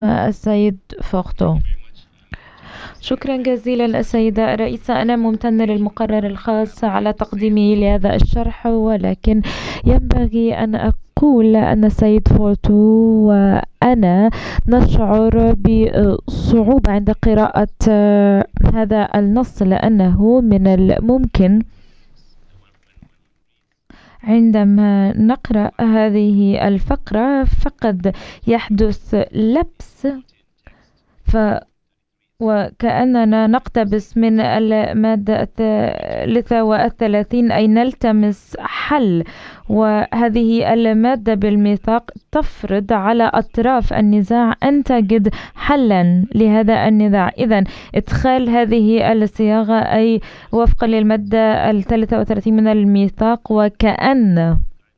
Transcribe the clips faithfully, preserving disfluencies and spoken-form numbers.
السيد فوختو. شكرا جزيلا السيدة الرئيسة. أنا ممتنة للمقرر الخاص على تقديمه لهذا الشرح، ولكن ينبغي أن أقول أن السيد فوختو وأنا نشعر بصعوبة عند قراءة هذا النص، لأنه من الممكن عندما نقرأ هذه الفقرة فقد يحدث لبس، ف وكأننا نقتبس من المادة الثالثة والثلاثين أي نلتمس حل، وهذه المادة بالميثاق تفرض على أطراف النزاع أن تجد حلا لهذا النزاع. إذن إدخال هذه الصياغة أي وفقا للمادة الثالثة والثلاثين من الميثاق، وكأن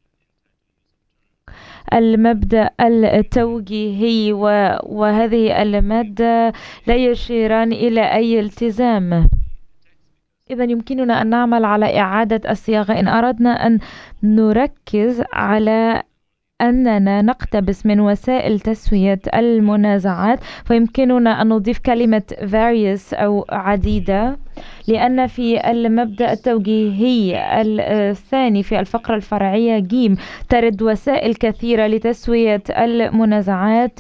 المبدأ التوجيهي وهذه المادة لا يشيران إلى أي التزام. إذن يمكننا أن نعمل على إعادة الصياغة إن أردنا أن نركز على أننا نقتبس من وسائل تسوية المنازعات، فيمكننا أن نضيف كلمة various أو عديدة، لأن في المبدأ التوجيهي الثاني في الفقرة الفرعية جيم ترد وسائل كثيرة لتسوية المنازعات،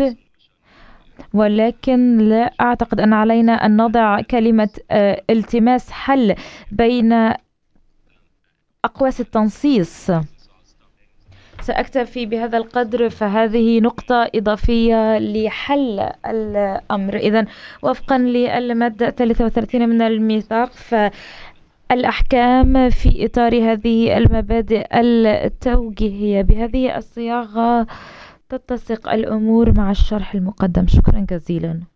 ولكن لا أعتقد أن علينا أن نضع كلمة التماس حل بين أقواس التنصيص. سأكتفي بهذا القدر، فهذه نقطة إضافية لحل الأمر. إذن وفقا للمادة الثالثة والثلاثين من الميثاق، فالأحكام في إطار هذه المبادئ التوجيهية بهذه الصياغة تتسق الأمور مع الشرح المقدم. شكرا جزيلا.